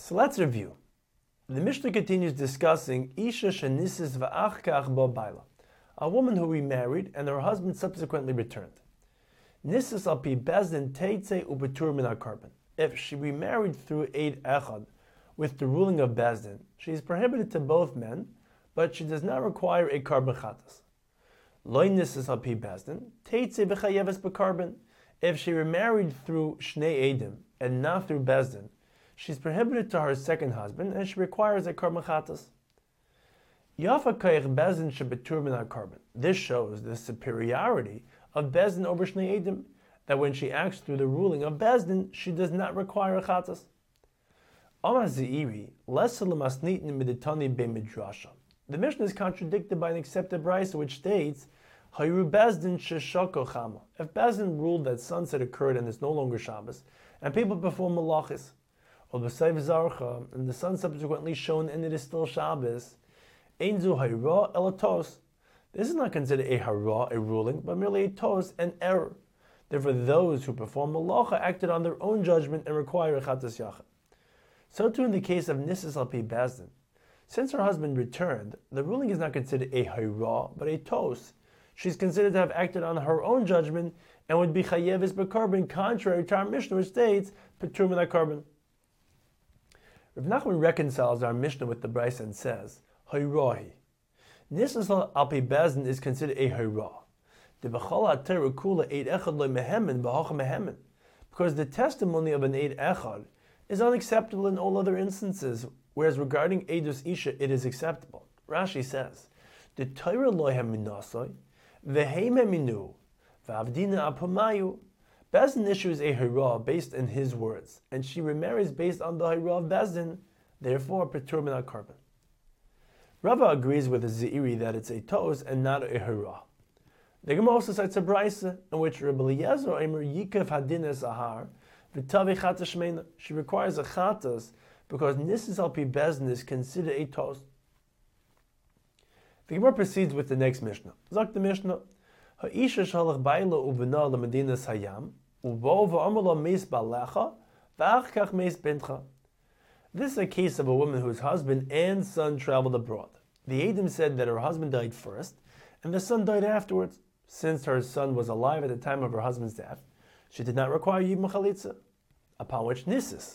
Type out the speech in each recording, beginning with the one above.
So let's review. The Mishnah continues discussing Isha shenisis va'ach kach bo baila, a woman who remarried and her husband subsequently returned. Nisis al pi bezdin teitze ubetur min ha-karban. If she remarried through Eid Echad with the ruling of bezdin, she is prohibited to both men, but she does not require a karban chatas. Loi nisis al pi bezdin teitze v'chayeves b'karban. If she remarried through Shnei Eidim and not through bezdin, she is prohibited to her second husband and she requires a karban chatas. Yafa kayich bezdin shebetur min ha-karban. This shows the superiority of bezdin over Shnei Eidim, that when she acts through the ruling of bezdin, she does not require a chatas. Amar Zeiri, lesa l'masnitn miditani be midrasha. The Mishnah is contradicted by an accepted brayso which states, Hayru bezdin sheshako chama. If bezdin ruled that sunset occurred and it's no longer Shabbos, and people perform malachis, or b'sayv zarcha, and the sun subsequently shone and it is still Shabbos, einzu hayra elatos. This is not considered a hara, a ruling, but merely a tos, an error. Therefore, those who perform malacha acted on their own judgment and require a chatas yachad. So too in the case of Nisis al pi bezdin. Since her husband returned, the ruling is not considered a hara, but a tos. She is considered to have acted on her own judgment and would be chayeves b'karban, contrary to our Mishnah which states petur min ha-karban. Rav Nachman reconciles our Mishnah with the brayso and says, hayrahi. Nisis al pi bezdin is considered a hara. Because the testimony of an Eid Echad is unacceptable in all other instances, whereas regarding Eidus Isha it is acceptable. Rashi says, the Torah lo heminasoi, v'heim heminu, v'avdina apamayu. Bezdin issues a hara based in his words, and she remarries based on the hara of Bezdin, therefore petur min ha-karban. Rava agrees with the Zeiri that it's a tos and not a hara. The Gemara also cites a brayso in which Rabbi Eliezer Omer Yikav Hadines Ahar v'tavi chatas shmeina. She requires a chatas because Nisis al pi bezdin is considered a tos. The Gemara proceeds with the next Mishnah. Zok the Mishnah, Ha'isha shalach baila uvena l'medinas hayam uvo v'amar lo meis balecha v'ach kach meis bintcha. This is a case of a woman whose husband and son traveled abroad. The Eidim said that her husband died first and the son died afterwards. Since her son was alive at the time of her husband's death, she did not require yibum chalitza. Upon which Nisis,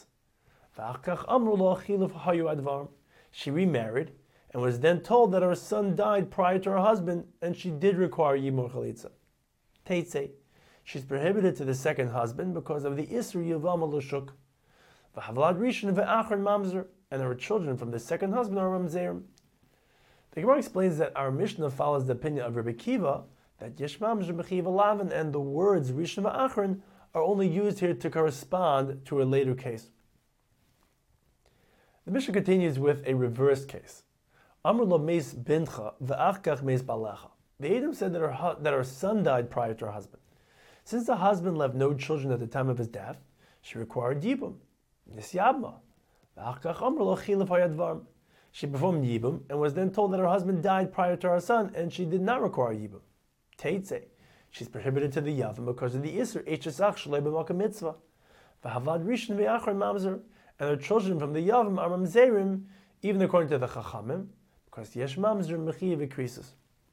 she remarried and was then told that her son died prior to her husband, and she did require yibum chalitza. Teitze, she's prohibited to the second husband because of the isur yivam l'shuk. V'havlad rishon ve'achron mamzer, and her children from the second husband are mamzerim. The Gemara explains that our Mishnah follows the opinion of Rabbi Kiva that Yeshmam Mechiva Lavin and the words Rishon v'Achron are only used here to correspond to a later case. The Mishnah continues with a reverse case. Amr lo meis bintcha v'ach kach meis balecha. The Edom said that her son died prior to her husband. Since the husband left no children at the time of his death, she required yibum. Nisyabma. V'ach kach amr lo chilav hayadvarm. She performed yibum and was then told that her husband died prior to her son, and she did not require yibum. Teitze, she's prohibited to the yavam because of the isur echesach shalei b'makam mitzvah. V'havad rishon v'achron mamzer, and her children from the yavam are mamzerim, even according to the chachamim, because yesh mamzer mechiv v'krisus.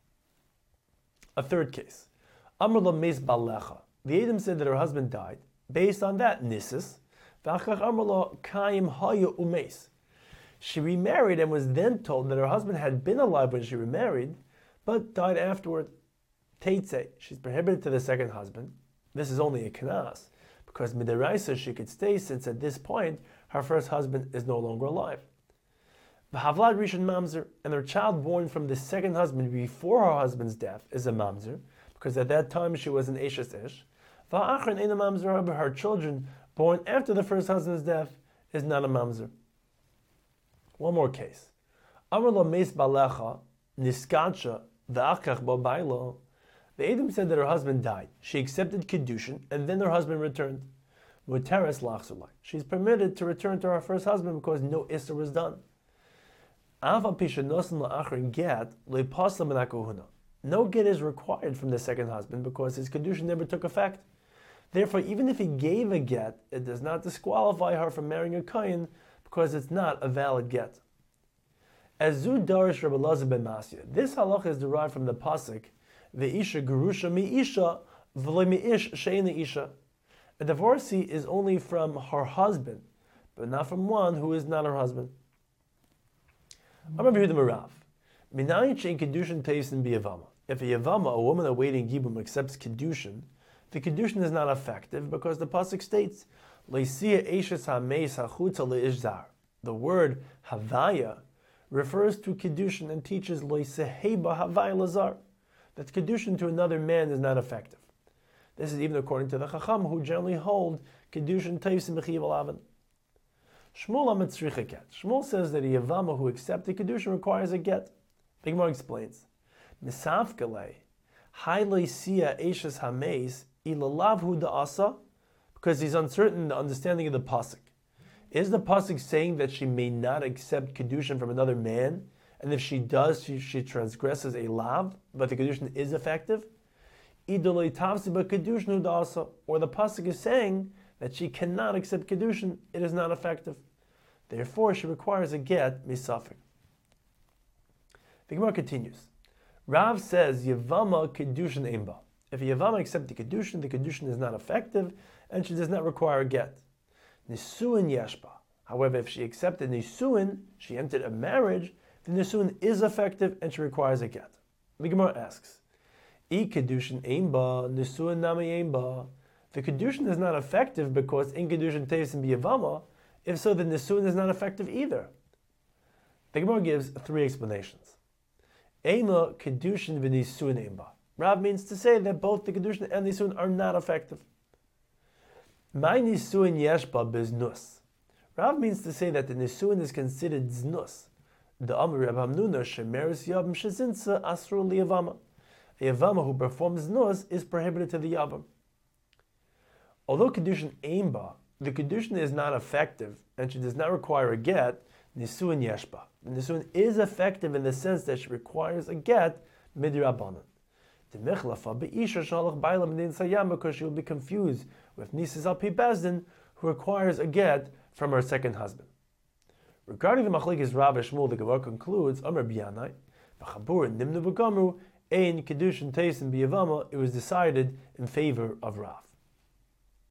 A third case, amr lo meis balecha. The Edom said that her husband died. Based on that, nisis v'achach amr lo kaim haya umeis. She remarried and was then told that her husband had been alive when she remarried, but died afterward. Teitze, she's prohibited to the second husband. This is only a kanas, because midaraisa she could stay since at this point her first husband is no longer alive. V'havlad rishon mamzer, and her child born from the second husband before her husband's death is a mamzer, because at that time she was an eshes ish. V'achron ein a mamzer, but her children born after the first husband's death is not a mamzer. One more case. Amar lo meis balecha niskadsha v'achkach bo bailo. The Edom said that her husband died. She accepted Kiddushin, and then her husband returned. Muteres lachsulai. She's permitted to return to her first husband because no Isser was done. No get is required from the second husband because his Kiddushin never took effect. Therefore, even if he gave a get, it does not disqualify her from marrying a Kohen because it's not a valid get. As Zu Darish Rabbi Elazar ben Masya, this halacha is derived from the pasuk Ve'isha gerusha mi'isha v'lo mi'ish she'ena isha. A divorcee is only from her husband, but not from one who is not her husband. Amar Yehuda Marav, Minayin she'en kedushin teisin b'yavama. If a yavama, a woman awaiting yibum, accepts kedushin, the kedushin is not effective because the pasuk states Leisiya eshes hameis hachutza leish zar. The word havaya refers to kedushin and teaches Leiseheba havaya lazar, that kedushin to another man is not effective. This is even according to the Chacham, who generally hold kedushin teisin b'chiv alavan. Shmuel Amitzricha get. Shmuel says that a yavama who accepted kedushin requires a get. The Gemara explains, Misafkale, Hai Leisiya eshes hameis ilalavhu da'asa, because he's uncertain the understanding of the pasuk. Is the pasuk saying that she may not accept kedushin from another man, and if she does, she transgresses a lav, but the kedushin is effective? Or the pasuk is saying that she cannot accept kedushin; it is not effective. Therefore, she requires a get misafik. The Gemara continues. Rav says yavama kedushin imba. If a yavama accepts the kedushin is not effective, and she does not require a get. Nisuin yashba. However, if she accepted nisuin, she entered a marriage, the nisuin is effective and she requires a get. The Gemara asks, I kedushin aimba, nisuin nami aimba. The kedushin is not effective because in kedushin teisin b'yavama. If so, the nisuin is not effective either. The Gemara gives three explanations. Aima kedushin v'nisuin aimba. Rav means to say that both the kedushin and nisuin are not effective. My nisuin yeshba biznus. Rav means to say that the nisuin is considered znus. The Amr Reb Hamnuna shemeris yavam shezinsa asru liyavama. A yavama who performs znus is prohibited to the yavam. Although kedushin aimba, the kedushin is not effective and she does not require a get. Nisuin yeshba. The nisuin is effective in the sense that she requires a get midrabanan. Because she will be confused with Nisis al Pi Bezdin, who requires a get from her second husband. Regarding the machlekes Rav and Shmuel, the Gemara concludes, Amar Biyanai, B'chabur Nimnu V'Gamru, Ein Kedushin Teisin B'Yavama, it was decided in favor of Rav.